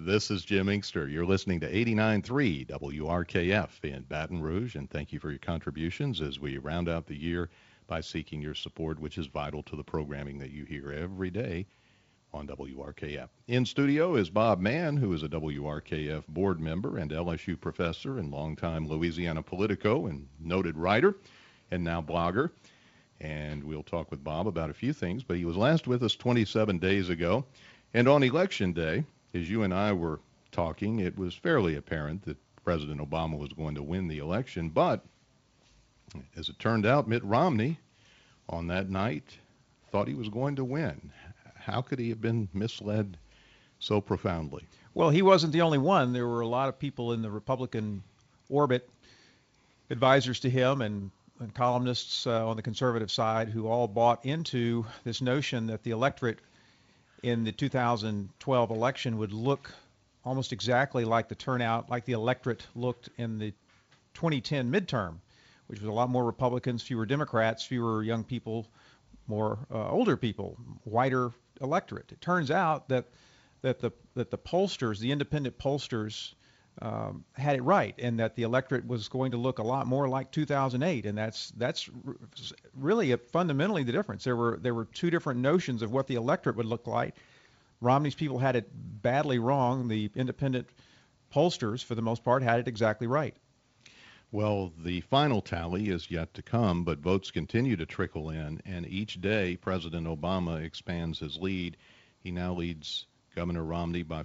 This is Jim Inkster. You're listening to 89.3 WRKF in Baton Rouge, and thank you for your contributions as we round out the year by seeking your support, which is vital to the programming that you hear every day on WRKF. In studio is Bob Mann, who is a WRKF board member and LSU professor and longtime Louisiana Politico and noted writer and now blogger. And we'll talk with Bob about a few things, but he was last with us 27 days ago. And on Election Day, as you and I were talking, it was fairly apparent that President Obama was going to win the election. But as it turned out, Mitt Romney on that night thought he was going to win. How could he have been misled so profoundly? Well, he wasn't the only one. There were a lot of people in the Republican orbit, advisors to him and columnists on the conservative side, who all bought into this notion that the electorate in the 2012 election would look almost exactly like the turnout, like the electorate looked in the 2010 midterm, which was a lot more Republicans, fewer Democrats, fewer young people, more older people, whiter electorate. It turns out that the pollsters, the independent pollsters, had it right, and that the electorate was going to look a lot more like 2008, and that's really fundamentally the difference. There were two different notions of what the electorate would look like. Romney's people had it badly wrong. The independent pollsters, for the most part, had it exactly right. Well, the final tally is yet to come, but votes continue to trickle in, and each day President Obama expands his lead. He now leads Governor Romney by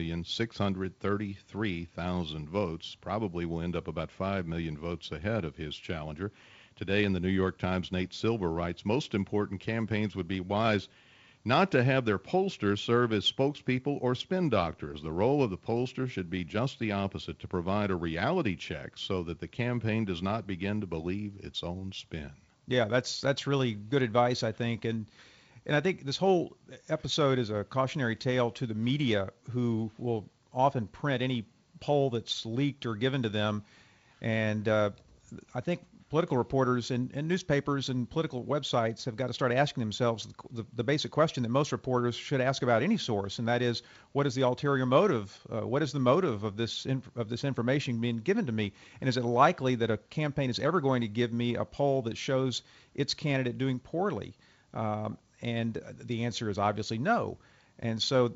4,633,000 votes, probably will end up about 5 million votes ahead of his challenger. Today in the New York Times, Nate Silver writes, most important campaigns would be wise not to have their pollsters serve as spokespeople or spin doctors. The role of the pollster should be just the opposite, to provide a reality check so that the campaign does not begin to believe its own spin. Yeah, that's really good advice, I think. And I think this whole episode is a cautionary tale to the media, who will often print any poll that's leaked or given to them. And I think political reporters and newspapers and political websites have got to start asking themselves the basic question that most reporters should ask about any source, and that is, what is the ulterior motive? What is the motive of this information being given to me? And is it likely that a campaign is ever going to give me a poll that shows its candidate doing poorly? And the answer is obviously no. And so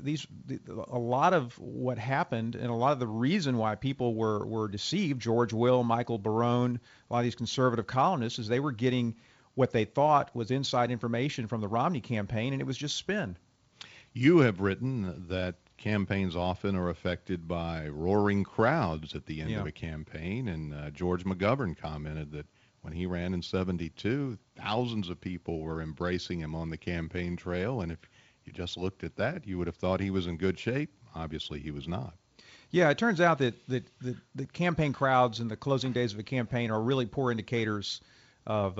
a lot of what happened, and a lot of the reason why people were deceived, George Will, Michael Barone, a lot of these conservative columnists, is they were getting what they thought was inside information from the Romney campaign, and it was just spin. You have written that campaigns often are affected by roaring crowds at the end of a campaign, and George McGovern commented that when he ran in 72, thousands of people were embracing him on the campaign trail, and if you just looked at that, you would have thought he was in good shape. Obviously, he was not. Yeah, it turns out that the campaign crowds in the closing days of a campaign are really poor indicators of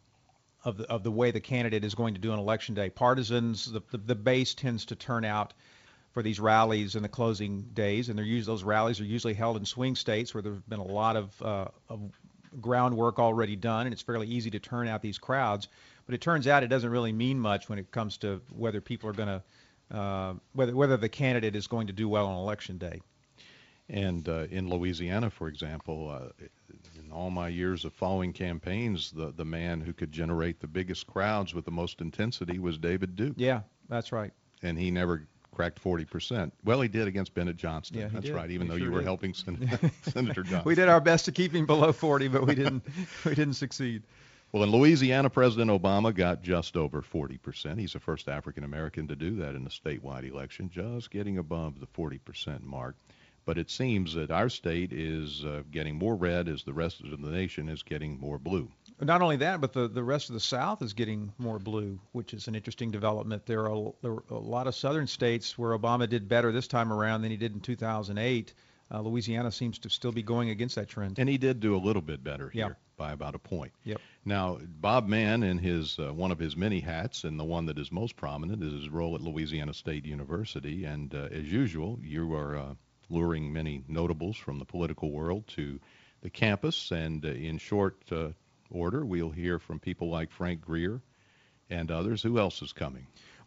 the way the candidate is going to do on Election Day. Partisans, the base tends to turn out for these rallies in the closing days, and those rallies are usually held in swing states where there's been a lot of groundwork already done, and it's fairly easy to turn out these crowds. But it turns out it doesn't really mean much when it comes to whether people are going to, whether the candidate is going to do well on Election Day. And in Louisiana, for example, in all my years of following campaigns, the man who could generate the biggest crowds with the most intensity was David Duke. Yeah, that's right. And he never cracked 40%. Well, he did against Bennett Johnston. Yeah, that's did. right, even He though sure you were did. helping Senator Johnston. We did our best to keep him below 40, but we didn't succeed. Well, in Louisiana, President Obama got just over 40%. He's the first African American to do that in a statewide election, just getting above the 40% mark. But it seems that our state is getting more red as the rest of the nation is getting more blue. Not only that, but the rest of the South is getting more blue, which is an interesting development. There are a lot of southern states where Obama did better this time around than he did in 2008. Louisiana seems to still be going against that trend. And he did do a little bit better here by about a point. Yep. Now, Bob Mann, in his one of his many hats, and the one that is most prominent, is his role at Louisiana State University. And as usual, you are luring many notables from the political world to the campus. And in short order, we'll hear from people like Frank Greer and others. Who else is coming?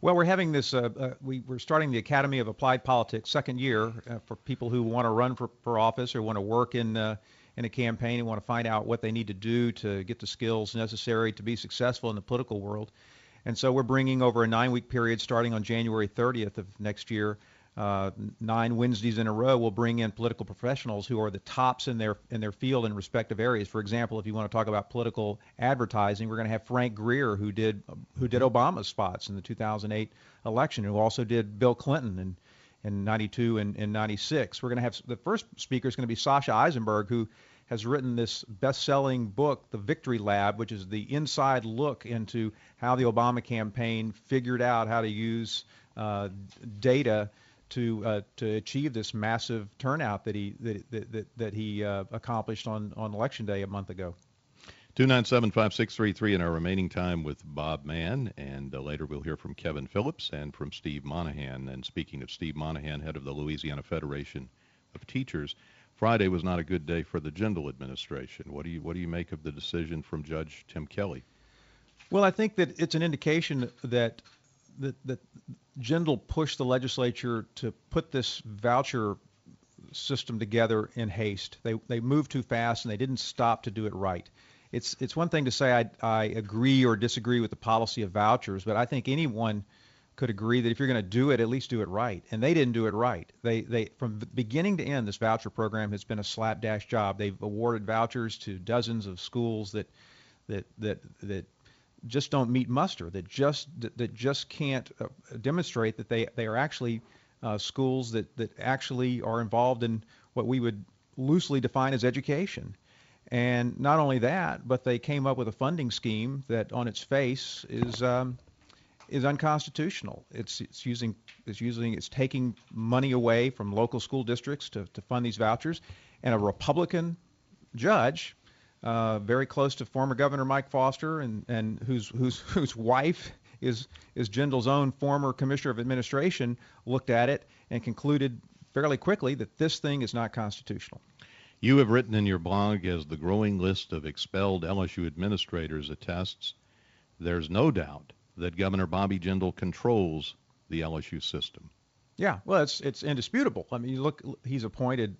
Well, we're having this. We're starting the Academy of Applied Politics second year for people who want to run for office or want to work in a campaign and want to find out what they need to do to get the skills necessary to be successful in the political world. And so we're bringing over a 9-week period starting on January 30th of next year. 9 Wednesdays in a row, we'll bring in political professionals who are the tops in their field in respective areas. For example, if you want to talk about political advertising, we're going to have Frank Greer, who did Obama's spots in the 2008 election, who also did Bill Clinton in 92 and 96. We're going to have the first speaker is going to be Sasha Eisenberg, who has written this best-selling book, The Victory Lab, which is the inside look into how the Obama campaign figured out how to use data to achieve this massive turnout that he accomplished on election day a month ago. 297-5633 in our remaining time with Bob Mann, and later we'll hear from Kevin Phillips and from Steve Monahan. And speaking of Steve Monahan, head of the Louisiana Federation of Teachers, Friday was not a good day for the Jindal administration. What do you make of the decision from Judge Tim Kelly? Well, I think that it's an indication that Jindal pushed the legislature to put this voucher system together in haste. They moved too fast and they didn't stop to do it right. It's one thing to say I agree or disagree with the policy of vouchers, but I think anyone could agree that if you're going to do it, at least do it right. And they didn't do it right. They from beginning to end, this voucher program has been a slapdash job. They've awarded vouchers to dozens of schools that just don't meet muster, that just can't demonstrate that they are actually schools that actually are involved in what we would loosely define as education. And not only that, but they came up with a funding scheme that on its face is unconstitutional. It's taking money away from local school districts to fund these vouchers. And a Republican judge, very close to former Governor Mike Foster, and whose wife is Jindal's own former Commissioner of Administration, looked at it and concluded fairly quickly that this thing is not constitutional. You have written in your blog, as the growing list of expelled LSU administrators attests, there's no doubt that Governor Bobby Jindal controls the LSU system. Yeah, well, it's indisputable. I mean, you look, he's appointed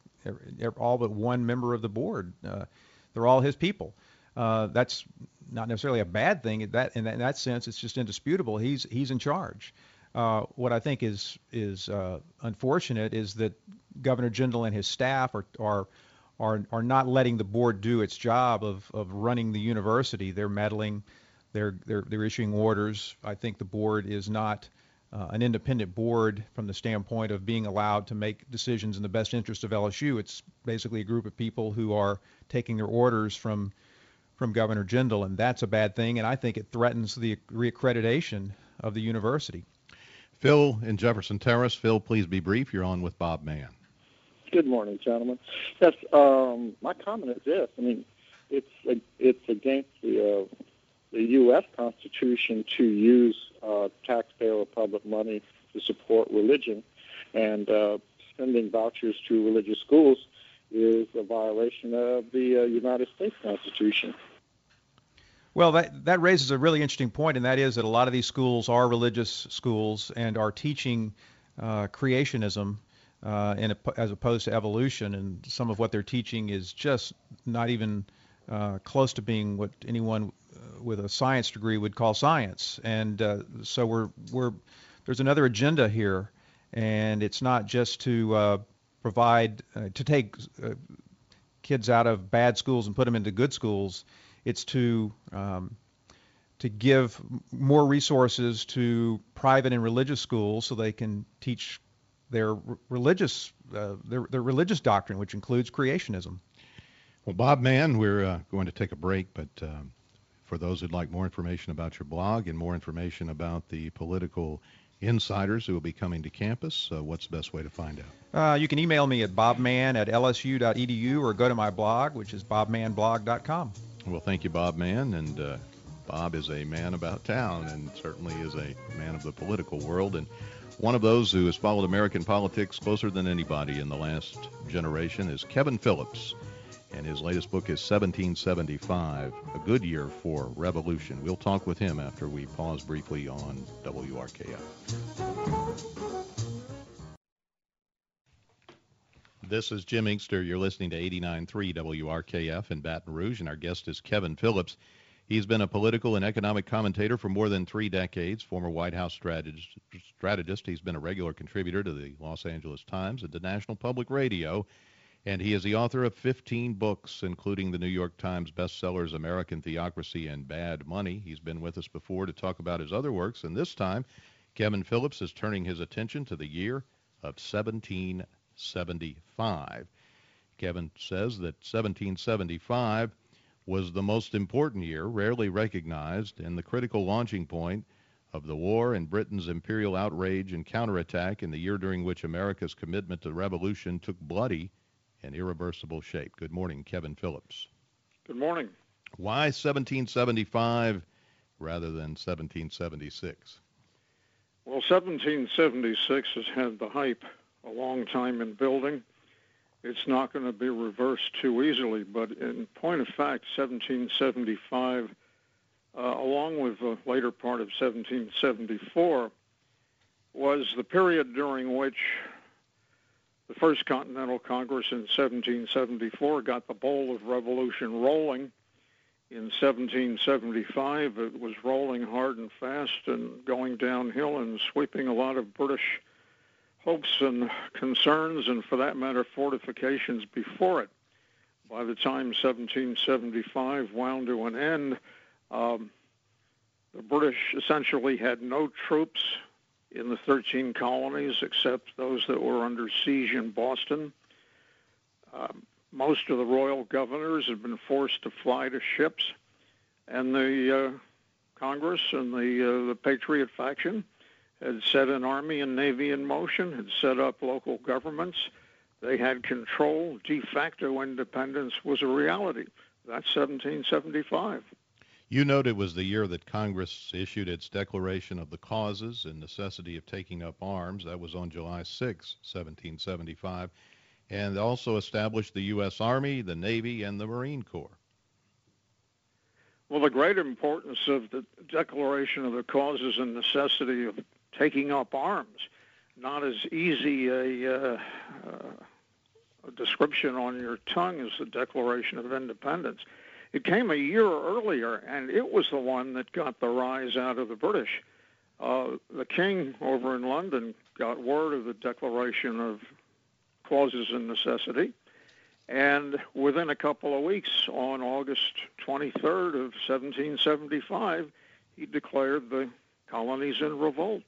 all but one member of the board. They're all his people. That's not necessarily a bad thing. In that sense, it's just indisputable. He's in charge. What I think is unfortunate is that Governor Jindal and his staff are not letting the board do its job of running the university. They're meddling. They're issuing orders. I think the board is not an independent board from the standpoint of being allowed to make decisions in the best interest of LSU. It's basically a group of people who are taking their orders from Governor Jindal, and that's a bad thing, and I think it threatens the reaccreditation of the university. Phil in Jefferson Terrace. Phil, please be brief. You're on with Bob Mann. Good morning, gentlemen. Yes, my comment is this. I mean, it's against the U.S. Constitution to use taxpayer or public money to support religion, and sending vouchers to religious schools is a violation of the United States Constitution. Well, that raises a really interesting point, and that is that a lot of these schools are religious schools and are teaching creationism as opposed to evolution, and some of what they're teaching is just not even close to being what anyone with a science degree would call science. And so there's another agenda here, and it's not just to to take kids out of bad schools and put them into good schools. It's to give more resources to private and religious schools so they can teach their religious doctrine, which includes creationism. Well, Bob Mann, we're going to take a break, but for those who'd like more information about your blog and more information about the political insiders who will be coming to campus, what's the best way to find out? You can email me at bobmann@lsu.edu or go to my blog, which is bobmannblog.com. Well, thank you, Bob Mann. And Bob is a man about town and certainly is a man of the political world, and one of those who has followed American politics closer than anybody in the last generation is Kevin Phillips. and his latest book is 1775, A Good Year for Revolution. We'll talk with him after we pause briefly on WRKF. This is Jim Inkster. You're listening to 89.3 WRKF in Baton Rouge, and our guest is Kevin Phillips. He's been a political and economic commentator for more than 3 decades, former White House strategist. He's been a regular contributor to the Los Angeles Times and to National Public Radio, and he is the author of 15 books, including the New York Times bestsellers American Theocracy and Bad Money. He's been with us before to talk about his other works, and this time Kevin Phillips is turning his attention to the year of 1775. Kevin says that 1775 was the most important year, rarely recognized, and the critical launching point of the war and Britain's imperial outrage and counterattack in the year during which America's commitment to revolution took bloody and irreversible shape. Good morning, Kevin Phillips. Good morning. Why 1775 rather than 1776? Well, 1776 has had the hype a long time in building. It's not going to be reversed too easily, but in point of fact, 1775, along with the later part of 1774, was the period during which the First Continental Congress in 1774 got the bowl of revolution rolling. In 1775, it was rolling hard and fast and going downhill and sweeping a lot of British hopes and concerns, and for that matter, fortifications before it. By the time 1775 wound to an end, the British essentially had no troops in the 13 colonies except those that were under siege in Boston. Most of the royal governors had been forced to fly to ships, and the Congress and the Patriot faction had set an army and navy in motion, had set up local governments. They had control. De facto independence was a reality. That's 1775. You note it was the year that Congress issued its Declaration of the Causes and Necessity of Taking Up Arms. That was on July 6, 1775, and also established the U.S. Army, the Navy, and the Marine Corps. Well, the great importance of the Declaration of the Causes and Necessity of Taking Up Arms, not as easy a description on your tongue as the Declaration of Independence. It came a year earlier, and it was the one that got the rise out of the British. The King over in London got word of the Declaration of Clauses and Necessity, and within a couple of weeks, on August 23rd of 1775, he declared the colonies in revolt.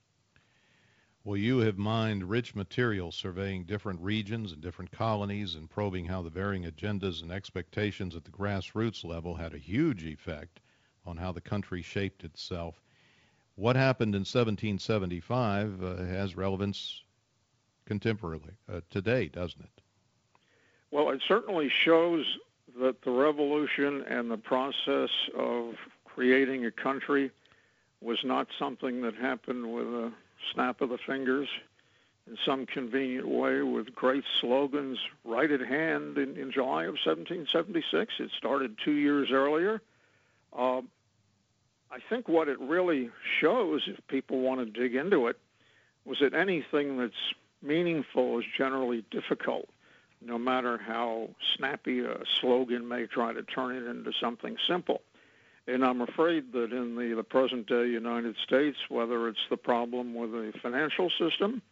Well, you have mined rich material surveying different regions and different colonies and probing how the varying agendas and expectations at the grassroots level had a huge effect on how the country shaped itself. What happened in 1775 has relevance contemporarily today, doesn't it? Well, it certainly shows that the revolution and the process of creating a country was not something that happened with a snap of the fingers in some convenient way with great slogans right at hand in July of 1776. It started 2 years earlier. I think what it really shows, if people want to dig into it, was that anything that's meaningful is generally difficult, no matter how snappy a slogan may try to turn it into something simple. And I'm afraid that in the present-day United States, whether it's the problem with the financial system,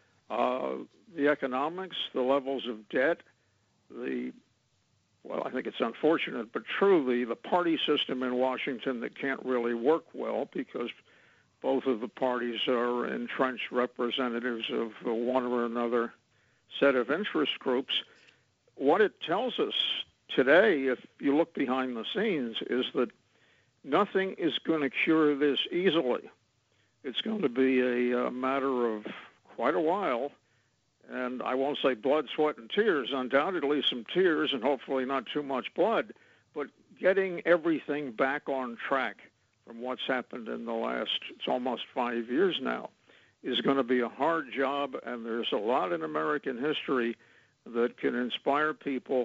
the economics, the levels of debt, I think it's unfortunate, but truly the party system in Washington that can't really work well because both of the parties are entrenched representatives of one or another set of interest groups. What it tells us today, if you look behind the scenes, is that nothing is going to cure this easily. It's going to be a matter of quite a while, and I won't say blood, sweat, and tears, undoubtedly some tears and hopefully not too much blood, but getting everything back on track from what's happened in the last, it's almost 5 years now, is going to be a hard job, and there's a lot in American history that can inspire people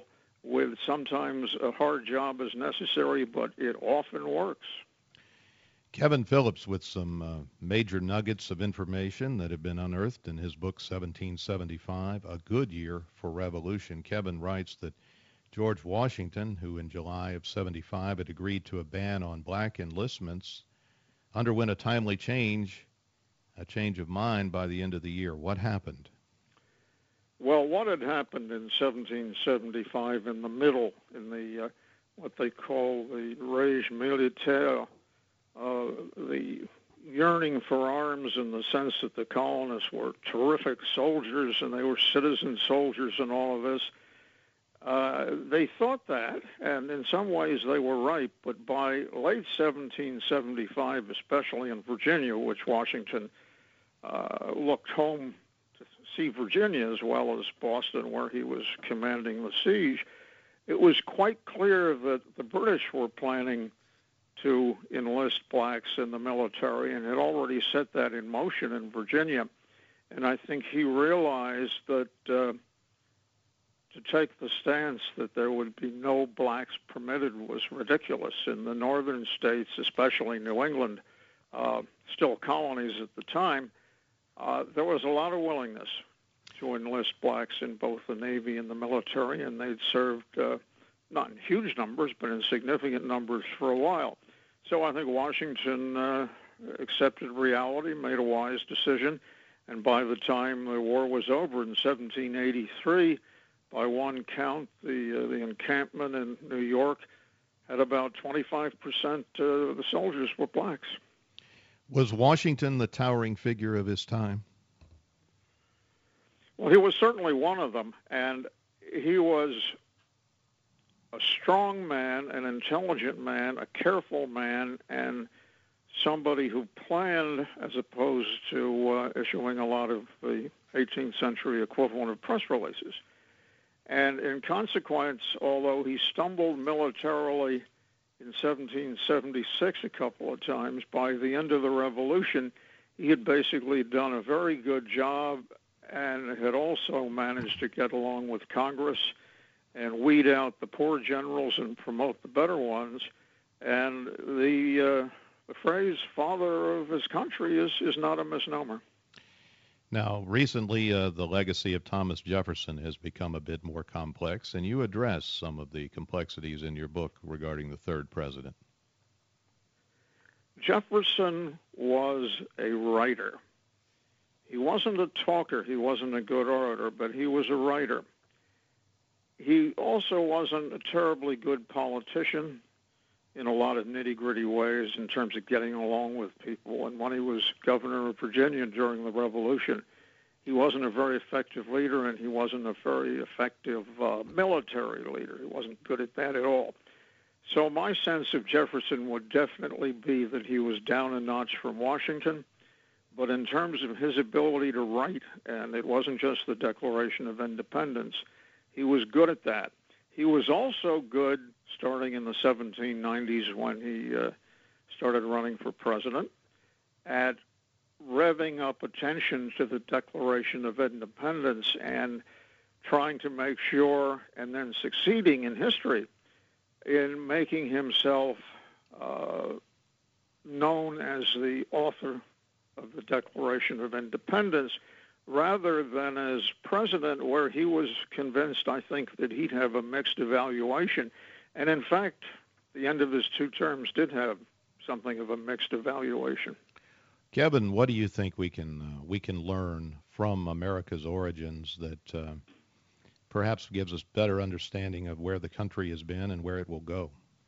with sometimes a hard job as necessary, but it often works. Kevin Phillips with some major nuggets of information that have been unearthed in his book 1775, A Good Year for Revolution. Kevin writes that George Washington, who in July of 75 had agreed to a ban on black enlistments, underwent a timely change of mind by the end of the year. What happened? Well, what had happened in 1775 in the middle, in the what they call the rage militaire, the yearning for arms in the sense that the colonists were terrific soldiers and they were citizen soldiers and all of this. They thought that, and in some ways they were right, but by late 1775, especially in Virginia, which Washington looked home to see Virginia as well as Boston, where he was commanding the siege, it was quite clear that the British were planning to enlist blacks in the military and had already set that in motion in Virginia. And I think he realized that to take the stance that there would be no blacks permitted was ridiculous. In the northern states, especially New England, still colonies at the time, there was a lot of willingness to enlist blacks in both the Navy and the military, and they'd served not in huge numbers, but in significant numbers for a while. So I think Washington accepted reality, made a wise decision, and by the time the war was over in 1783, by one count, the encampment in New York had about 25% of the soldiers were blacks. Was Washington the towering figure of his time? Well, he was certainly one of them, and he was a strong man, an intelligent man, a careful man, and somebody who planned as opposed to issuing a lot of the 18th century equivalent of press releases. And in consequence, although he stumbled militarily in 1776 a couple of times, by the end of the Revolution, he had basically done a very good job and had also managed to get along with Congress and weed out the poor generals and promote the better ones. And the phrase "father of his country" is not a misnomer. Now, recently, the legacy of Thomas Jefferson has become a bit more complex, and you address some of the complexities in your book regarding the third president. Jefferson was a writer. He wasn't a talker. He wasn't a good orator, but he was a writer. He also wasn't a terribly good politician in a lot of nitty-gritty ways in terms of getting along with people. And when he was governor of Virginia during the Revolution, he wasn't a very effective leader, and he wasn't a very effective military leader. He wasn't good at that at all. So my sense of Jefferson would definitely be that he was down a notch from Washington. But in terms of his ability to write, and it wasn't just the Declaration of Independence, he was good at that. He was also good starting in the 1790s when he started running for president at revving up attention to the Declaration of Independence and trying to make sure, and then succeeding in history, in making himself known as the author of the Declaration of Independence, rather than as president, where he was convinced, I think, that he'd have a mixed evaluation. And in fact, the end of his two terms did have something of a mixed evaluation. Kevin, what do you think we can learn from America's origins that perhaps gives us better understanding of where the country has been and where it will go?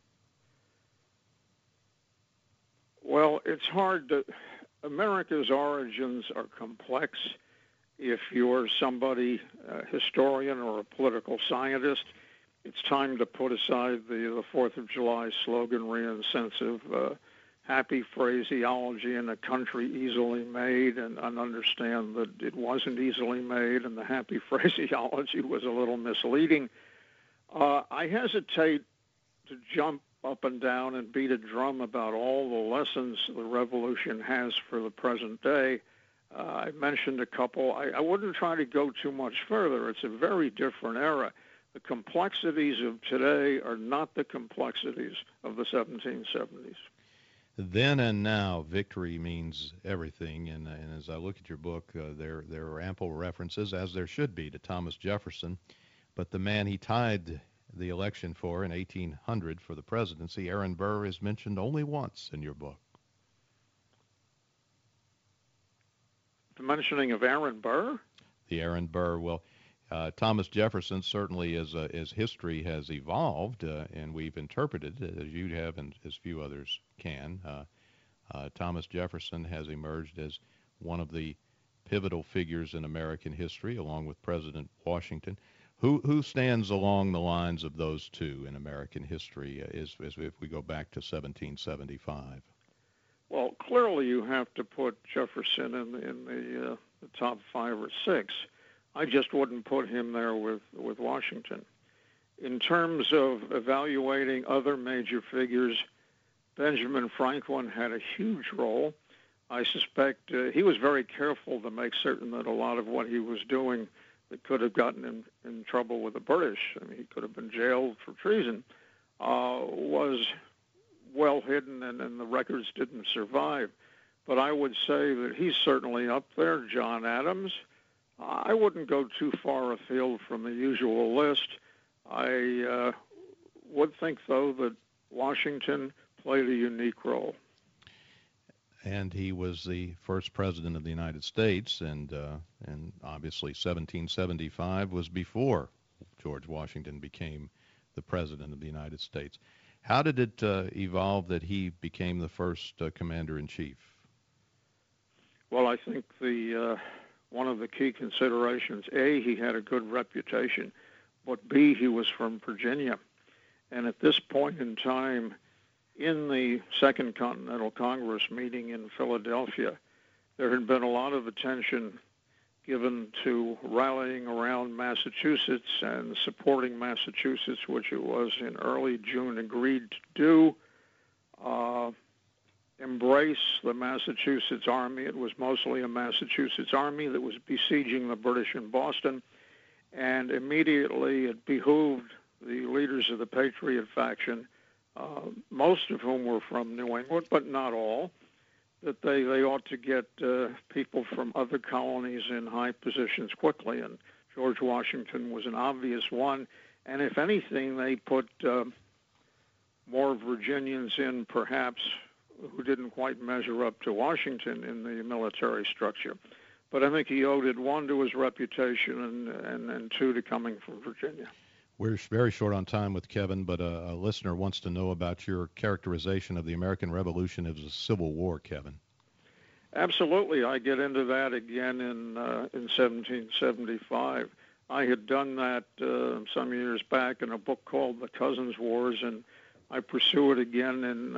Well, it's hard to... America's origins are complex. If you're somebody, a historian or a political scientist, it's time to put aside the 4th of July sloganry and sense of happy phraseology in a country easily made, and understand that it wasn't easily made, and the happy phraseology was a little misleading. I hesitate to jump up and down and beat a drum about all the lessons the revolution has for the present day. I mentioned a couple. I wouldn't try to go too much further. It's a very different era. The complexities of today are not the complexities of the 1770s. Then and now, victory means everything. And as I look at your book, there are ample references, as there should be, to Thomas Jefferson. But the man he tied the election for in 1800 for the presidency, Aaron Burr, is mentioned only once in your book. The mentioning of Aaron Burr? The Aaron Burr. Well, Thomas Jefferson, certainly as history has evolved, and we've interpreted it, as you have and as few others can, Thomas Jefferson has emerged as one of the pivotal figures in American history, along with President Washington. Who stands along the lines of those two in American history, as if we go back to 1775? Well, clearly you have to put Jefferson in the top 5 or 6. I just wouldn't put him there with Washington. In terms of evaluating other major figures, Benjamin Franklin had a huge role. I suspect he was very careful to make certain that a lot of what he was doing that could have gotten him in trouble with the British, I mean, he could have been jailed for treason, was well hidden, and the records didn't survive. But I would say that he's certainly up there. John Adams. I wouldn't go too far afield from the usual list. I would think, though, that Washington played a unique role. And he was the first president of the United States, and obviously 1775 was before George Washington became the president of the United States. How did it evolve that he became the first commander-in-chief? Well, I think one of the key considerations, A, he had a good reputation, but B, he was from Virginia. And at this point in time, in the Second Continental Congress meeting in Philadelphia, there had been a lot of attention given to rallying around Massachusetts and supporting Massachusetts, which it was in early June agreed to do. Embrace the Massachusetts Army. It was mostly a Massachusetts Army that was besieging the British in Boston, and immediately it behooved the leaders of the Patriot faction, most of whom were from New England, but not all, that they ought to get people from other colonies in high positions quickly, and George Washington was an obvious one. And if anything, they put more Virginians in, perhaps, who didn't quite measure up to Washington in the military structure. But I think he owed it, 1, to his reputation, and 2, to coming from Virginia. We're very short on time with Kevin, but a listener wants to know about your characterization of the American Revolution as a civil war, Kevin. Absolutely. I get into that again in 1775. I had done that some years back in a book called The Cousins Wars, and I pursue it again in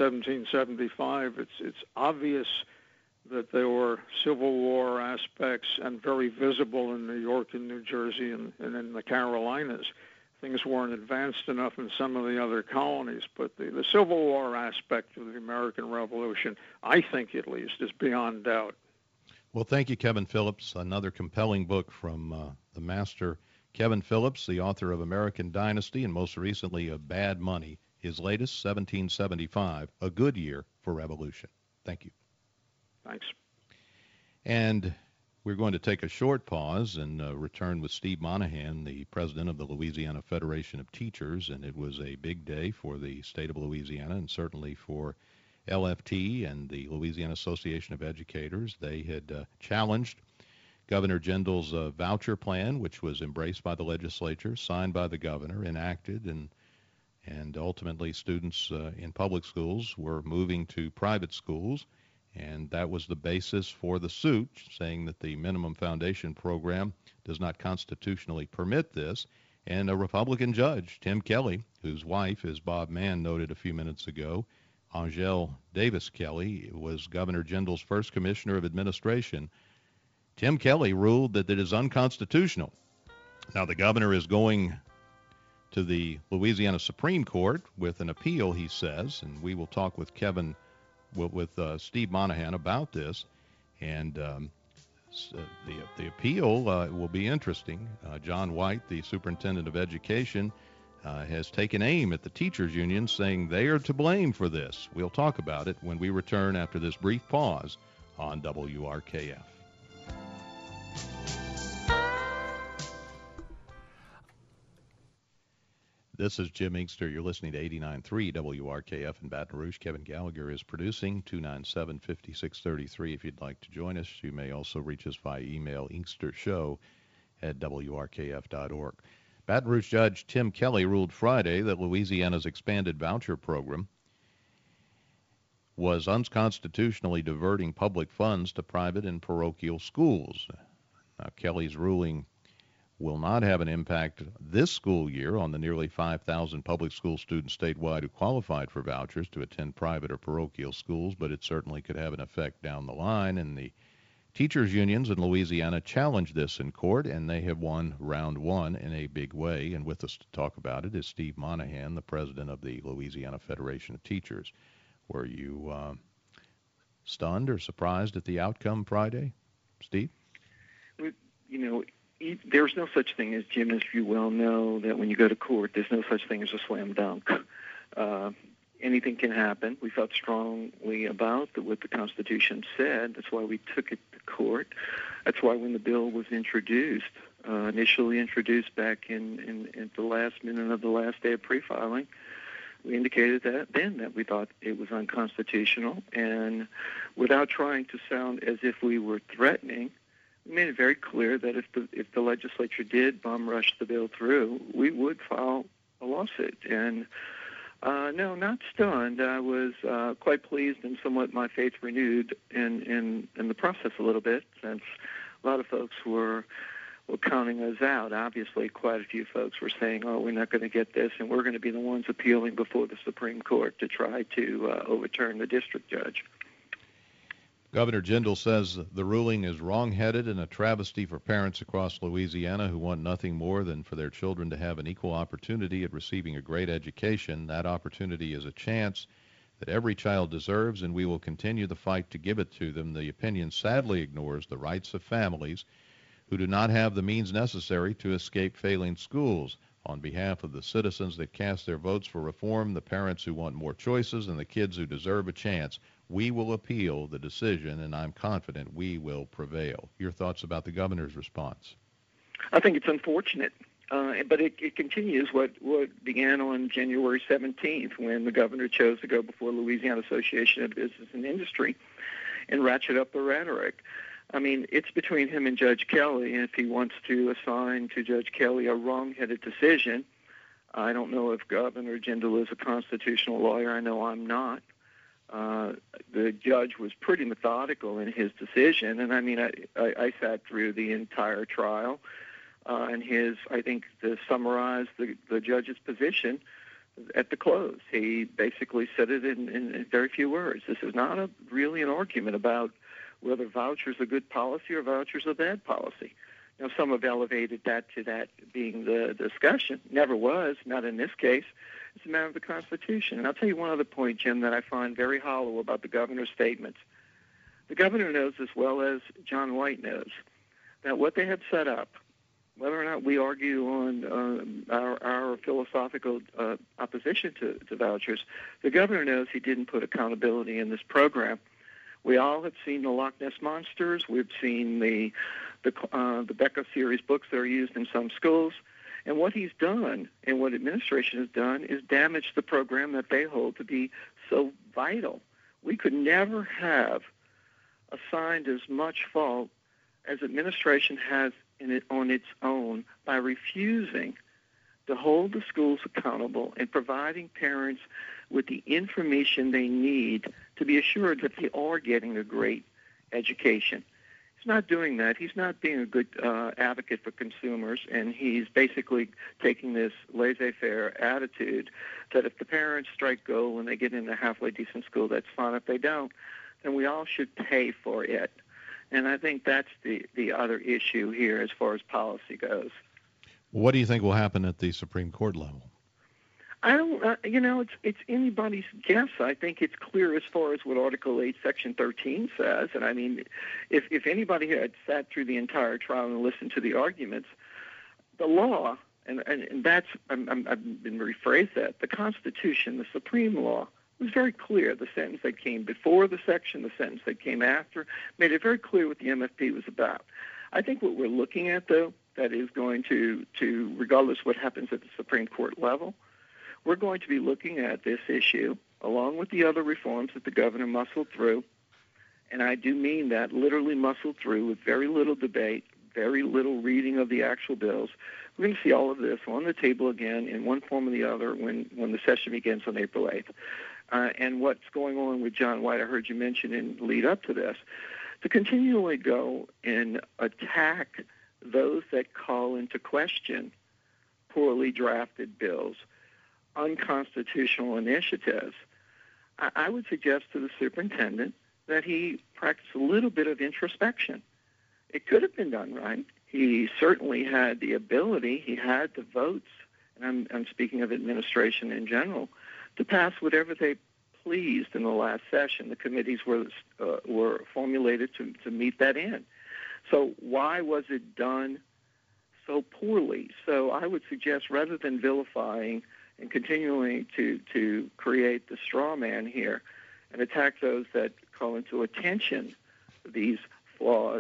1775. It's obvious that there were Civil War aspects, and very visible in New York and New Jersey and in the Carolinas. Things weren't advanced enough in some of the other colonies, but the Civil War aspect of the American Revolution, I think at least, is beyond doubt. Well, thank you, Kevin Phillips. Another compelling book from the master, Kevin Phillips, the author of American Dynasty and most recently of Bad Money. His latest, 1775, A Good Year for Revolution. Thank you. Thanks. And we're going to take a short pause and return with Steve Monahan, the president of the Louisiana Federation of Teachers. And it was a big day for the state of Louisiana and certainly for LFT and the Louisiana Association of Educators. They had challenged Governor Jindal's voucher plan, which was embraced by the legislature, signed by the governor, enacted, and ultimately students in public schools were moving to private schools, and that was the basis for the suit, saying that the minimum foundation program does not constitutionally permit this. And a Republican judge, Tim Kelly, whose wife, as Bob Mann noted a few minutes ago, Angele Davis Kelly, was Governor Jindal's first commissioner of administration. Tim Kelly ruled that it is unconstitutional. Now, the governor is going to the Louisiana Supreme Court with an appeal, he says, and we will talk with Steve Monahan about this. And The appeal will be interesting. John White, the superintendent of education, has taken aim at the teachers union, saying they are to blame for this. We'll talk about it when we return after this brief pause on WRKF. This is Jim Inkster. You're listening to 89.3 WRKF in Baton Rouge. Kevin Gallagher is producing. 297-5633. If you'd like to join us, you may also reach us via email, inkstershow@wrkf.org. Baton Rouge Judge Tim Kelly ruled Friday that Louisiana's expanded voucher program was unconstitutionally diverting public funds to private and parochial schools. Now, Kelly's ruling will not have an impact this school year on the nearly 5,000 public school students statewide who qualified for vouchers to attend private or parochial schools, but it certainly could have an effect down the line. And the teachers unions in Louisiana challenged this in court, and they have won round one in a big way. And with us to talk about it is Steve Monahan, the president of the Louisiana Federation of Teachers. Were you stunned or surprised at the outcome Friday, Steve? There's no such thing as, Jim, as you well know, that when you go to court, there's no such thing as a slam dunk. Anything can happen. We felt strongly about what the Constitution said. That's why we took it to court. That's why when the bill was introduced, initially introduced back in the last minute of the last day of pre-filing, we indicated that we thought it was unconstitutional. And without trying to sound as if we were threatening, we made it very clear that if the legislature did bum rush the bill through, we would file a lawsuit. And no, not stunned. I was quite pleased and somewhat my faith renewed in the process a little bit, since a lot of folks were counting us out. Obviously, quite a few folks were saying, "Oh, we're not going to get this, and we're going to be the ones appealing before the Supreme Court to try to overturn the district judge." Governor Jindal says the ruling is wrong-headed and a travesty for parents across Louisiana who want nothing more than for their children to have an equal opportunity at receiving a great education. That opportunity is a chance that every child deserves, and we will continue the fight to give it to them. The opinion sadly ignores the rights of families who do not have the means necessary to escape failing schools. On behalf of the citizens that cast their votes for reform, the parents who want more choices, and the kids who deserve a chance, we will appeal the decision, and I'm confident we will prevail. Your thoughts about the governor's response? I think it's unfortunate, but it continues what began on January 17th, when the governor chose to go before Louisiana Association of Business and Industry and ratchet up the rhetoric. I mean, it's between him and Judge Kelly, and if he wants to assign to Judge Kelly a wrong-headed decision, I don't know if Governor Jindal is a constitutional lawyer. I know I'm not. The judge was pretty methodical in his decision, and I mean, I sat through the entire trial, and I think to summarize the judge's position at the close, he basically said it in very few words. This is not really an argument about whether vouchers are good policy or vouchers are bad policy. Now, some have elevated that to that being the discussion. Never was, not in this case. It's a matter of the Constitution. And I'll tell you one other point, Jim, that I find very hollow about the governor's statements. The governor knows as well as John White knows that what they have set up, whether or not we argue on our philosophical opposition to vouchers, the governor knows he didn't put accountability in this program. We all have seen the Loch Ness Monsters. We've seen the Becca series books that are used in some schools. And what he's done and what administration has done is damage the program that they hold to be so vital. We could never have assigned as much fault as administration has on its own by refusing to hold the schools accountable and providing parents with the information they need to be assured that they are getting a great education. He's not doing that. He's not being a good advocate for consumers, and he's basically taking this laissez-faire attitude that if the parents strike gold when they get into a halfway decent school, that's fine. If they don't, then we all should pay for it. And I think that's the other issue here as far as policy goes. What do you think will happen at the Supreme Court level? I don't, it's anybody's guess. I think it's clear as far as what Article 8, Section 13 says. And I mean, if anybody had sat through the entire trial and listened to the arguments, the law, and that's, I've been rephrased that, the Constitution, the supreme law, was very clear. The sentence that came before the section, the sentence that came after, made it very clear what the MFP was about. I think what we're looking at, though, that is going to regardless what happens at the Supreme Court level, we're going to be looking at this issue along with the other reforms that the governor muscled through, and I do mean that, literally muscled through with very little debate, very little reading of the actual bills. We're going to see all of this on the table again in one form or the other when the session begins on April 8th. And what's going on with John White, I heard you mention in the lead up to this, to continually go and attack those that call into question poorly drafted bills, unconstitutional initiatives. I would suggest to the superintendent that he practice a little bit of introspection. It could have been done right. He certainly had the ability, he had the votes, and I'm speaking of administration in general, to pass whatever they pleased in the last session. The committees were formulated to meet that end. So why was it done so poorly? So I would suggest, rather than vilifying and continuing to create the straw man here and attack those that call into attention these flaws,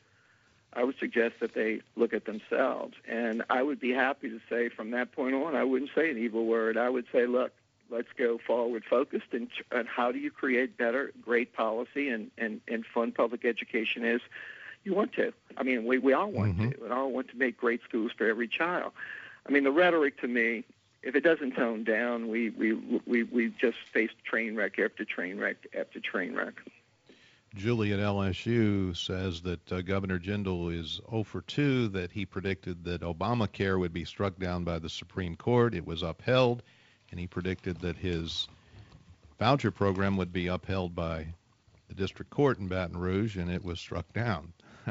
I would suggest that they look at themselves. And I would be happy to say from that point on, I wouldn't say an evil word. I would say, look, let's go forward-focused and how do you create better, great policy and fund public education as you want to. I mean, we all want to. We all want to make great schools for every child. I mean, the rhetoric to me, if it doesn't tone down, we just face train wreck after train wreck after train wreck. Julie at LSU says that Governor Jindal is 0 for 2, that he predicted that Obamacare would be struck down by the Supreme Court. It was upheld, and he predicted that his voucher program would be upheld by the district court in Baton Rouge, and it was struck down.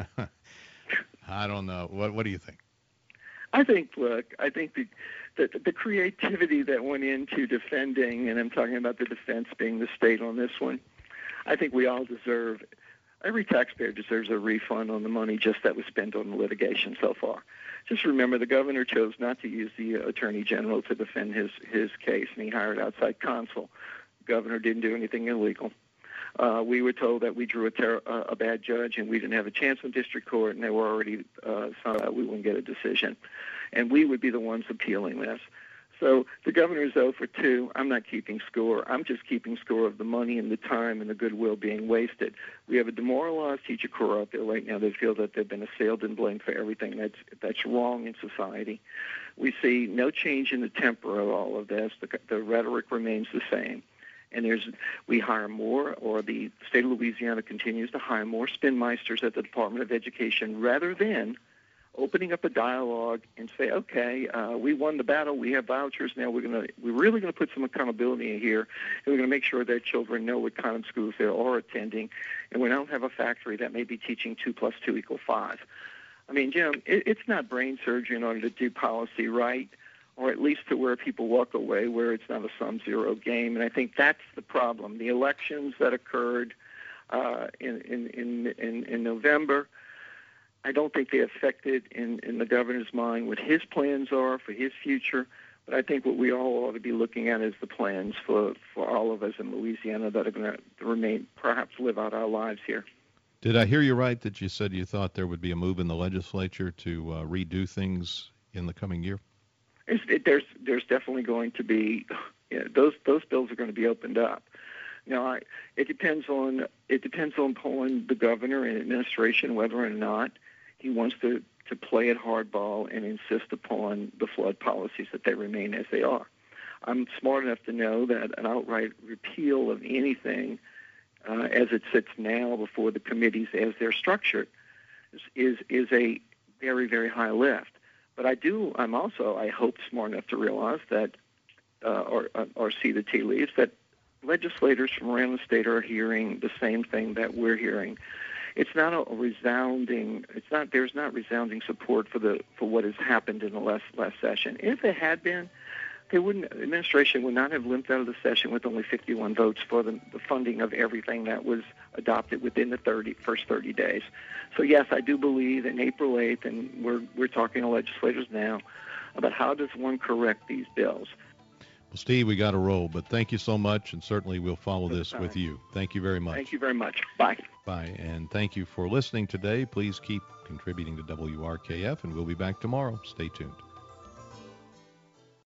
I don't know. What do you think? I think the creativity that went into defending, and I'm talking about the defense being the state on this one, I think we all deserve, every taxpayer deserves a refund on the money just that was spent on the litigation so far. Just remember, the governor chose not to use the attorney general to defend his case, and he hired outside counsel. The governor didn't do anything illegal. We were told that we drew a bad judge, and we didn't have a chance in district court, and they were already we wouldn't get a decision. And we would be the ones appealing this. So the governor is 0 for 2. I'm not keeping score. I'm just keeping score of the money and the time and the goodwill being wasted. We have a demoralized teacher corps out there right now. They feel that they've been assailed and blamed for everything that's wrong in society. We see no change in the temper of all of this. The rhetoric remains the same. And we hire more, or the state of Louisiana continues to hire more spinmeisters at the Department of Education rather than opening up a dialogue and say, okay, we won the battle, we have vouchers, now we're really going to put some accountability in here, and we're going to make sure that children know what kind of schools they are attending, and we don't have a factory that may be teaching 2 + 2 = 5. I mean, Jim, it's not brain surgery in order to do policy right, or at least to where people walk away where it's not a sum-zero game, and I think that's the problem. The elections that occurred in November, I don't think they affected in the governor's mind what his plans are for his future, but I think what we all ought to be looking at is the plans for all of us in Louisiana that are going to remain, perhaps live out our lives here. Did I hear you right that you said you thought there would be a move in the legislature to redo things in the coming year? There's definitely going to be, those bills are going to be opened up. Now, it depends on the governor and administration whether or not he wants to play it hardball and insist upon the flood policies that they remain as they are. I'm smart enough to know that an outright repeal of anything as it sits now before the committees as they're structured is a very, very high lift. But I'm also, I hope, smart enough to realize that, or see the tea leaves, that legislators from around the state are hearing the same thing that we're hearing. It's not there's not resounding support for what has happened in the last session. If it had been, administration would not have limped out of the session with only 51 votes for the funding of everything that was adopted within the first 30 days. So yes, I do believe in April 8th, and we're talking to legislators now about how does one correct these bills. Well, Steve, we got to roll, but thank you so much, and certainly we'll follow this with you. Thank you very much. Thank you very much. Bye. Bye, and thank you for listening today. Please keep contributing to WRKF, and we'll be back tomorrow. Stay tuned.